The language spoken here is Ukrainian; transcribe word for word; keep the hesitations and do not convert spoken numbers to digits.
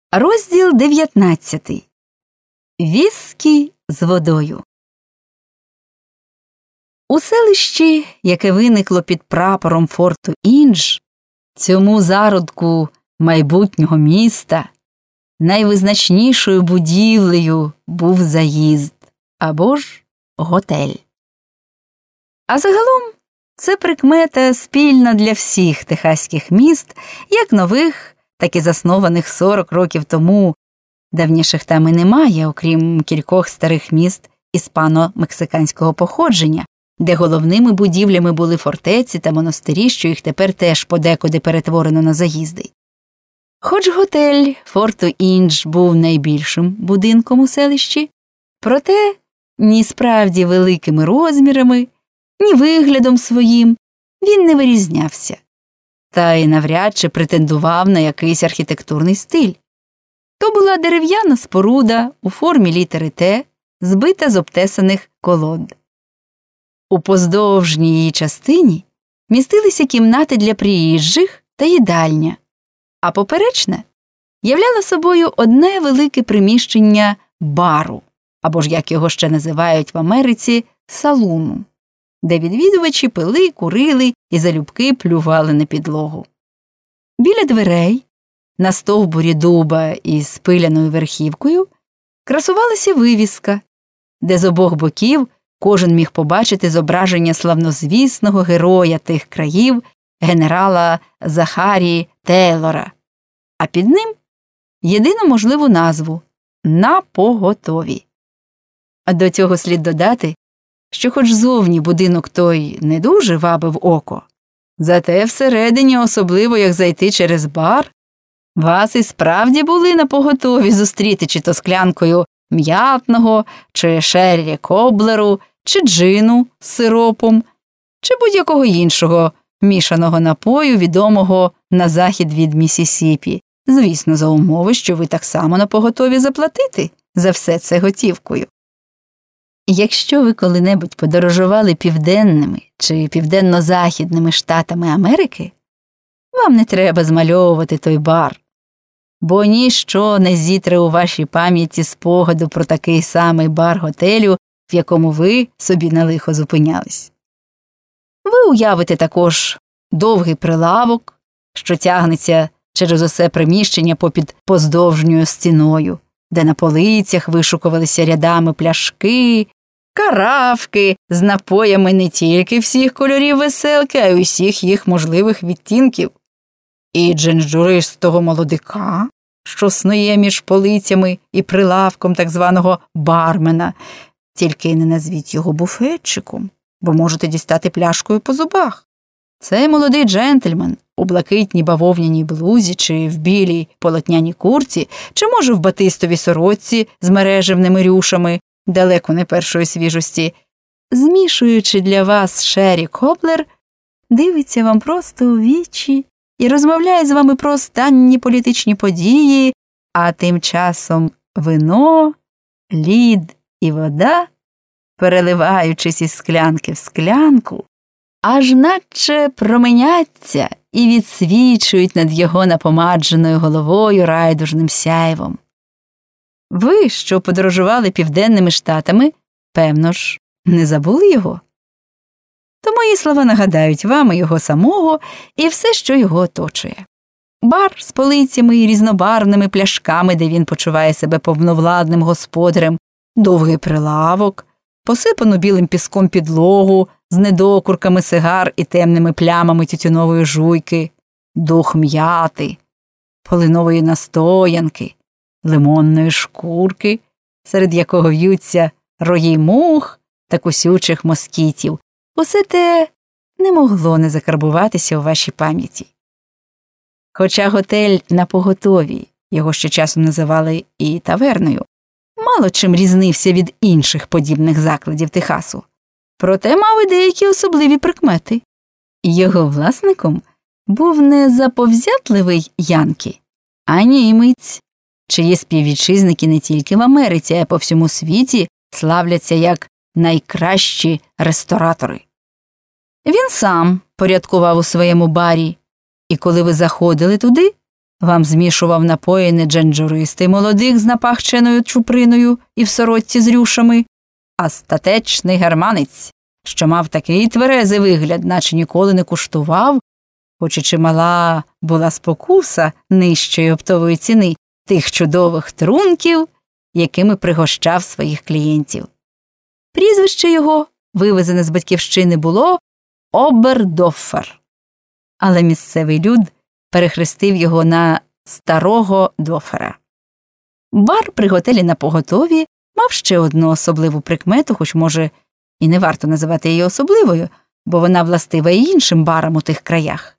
Розділ дев'ятнадцятий. Віскі з водою. У селищі, яке виникло під прапором форту Індж, цьому зародку майбутнього міста, найвизначнішою будівлею був заїзд, або ж готель. А загалом це прикмета спільна для всіх техаських міст, як нових, так і заснованих сорок років тому. Давніших там і немає, окрім кількох старих міст іспано-мексиканського походження, де головними будівлями були фортеці та монастирі, що їх тепер теж подекуди перетворено на заїзди. Хоч готель форту Індж був найбільшим будинком у селищі, проте ні справді великими розмірами, ні виглядом своїм він не вирізнявся, та й навряд чи претендував на якийсь архітектурний стиль. То була дерев'яна споруда у формі літери «Т», збита з обтесаних колод. У поздовжній її частині містилися кімнати для приїжджих та їдальня, а поперечна являла собою одне велике приміщення бару, або ж, як його ще називають в Америці, салуну, де відвідувачі пили, курили і залюбки плювали на підлогу. Біля дверей, на стовбурі дуба із пиляною верхівкою, красувалася вивіска, де з обох боків кожен міг побачити зображення славнозвісного героя тих країв, генерала Захарі Тейлора, а під ним єдину можливу назву – «Напоготові». А до цього слід додати, що хоч зовні будинок той не дуже вабив око, зате всередині, особливо як зайти через бар, вас і справді були напоготові зустріти чи то склянкою м'ятного, чи шеррі коблеру, чи джину з сиропом, чи будь-якого іншого мішаного напою, відомого на захід від Міссісіпі, звісно, за умови, що ви так само напоготові заплатити за все це готівкою. Якщо ви коли-небудь подорожували південними чи південно-західними штатами Америки, вам не треба змальовувати той бар, бо ніщо не зітре у вашій пам'яті спогаду про такий самий бар готелю, в якому ви собі на лихо зупинялись. Ви уявите також довгий прилавок, що тягнеться через усе приміщення попід поздовжньою стіною, де на полицях вишукувалися рядами пляшки, каравки з напоями не тільки всіх кольорів веселки, а й усіх їх можливих відтінків, і дженджуристого молодика, що снує між полицями і прилавком так званого бармена, тільки не назвіть його буфетчиком, бо можете дістати пляшкою по зубах. Цей молодий джентльмен у блакитній бавовняній блузі чи в білій полотняній курці, чи, може, в батистовій сорочці з мережевними рюшами, далеко не першої свіжості, змішуючи для вас шеррі коблер, дивиться вам просто у вічі і розмовляє з вами про останні політичні події, а тим часом вино, лід і вода, переливаючись із склянки в склянку, аж наче променяться і відсвічують над його напомадженою головою райдужним сяйвом. Ви, що подорожували південними штатами, певно ж, не забули його? То мої слова нагадають вам і його самого, і все, що його оточує. Бар з полицями і різнобарвними пляшками, де він почуває себе повновладним господарем, довгий прилавок, посипану білим піском підлогу з недокурками сигар і темними плямами тютюнової жуйки, дух м'яти, полинової настоянки, лимонної шкурки, серед якого в'ються рої мух та кусючих москітів. Усе те не могло не закарбуватися у вашій пам'яті. Хоча готель «Напоготові», його ще часом називали і таверною, мало чим різнився від інших подібних закладів Техасу, проте мав і деякі особливі прикмети. Його власником був не заповзятливий Янкі, а німець, чиї співвітчизники не тільки в Америці, а й по всьому світі славляться як найкращі ресторатори. Він сам порядкував у своєму барі, і коли ви заходили туди, Вам змішував напої не дженджуристий молодик з напахченою чуприною і в сорочці з рюшами, а статечний германець, що мав такий тверезий вигляд, наче ніколи не куштував, хоч і чимала була спокуса нижчої оптової ціни тих чудових трунків, якими пригощав своїх клієнтів. Прізвище його, вивезене з батьківщини, було Обердоффер, але місцевий люд перехрестив його на Старого Дофера. Бар при готелі «Напоготові» мав ще одну особливу прикмету, хоч, може, і не варто називати її особливою, бо вона властива і іншим барам у тих краях.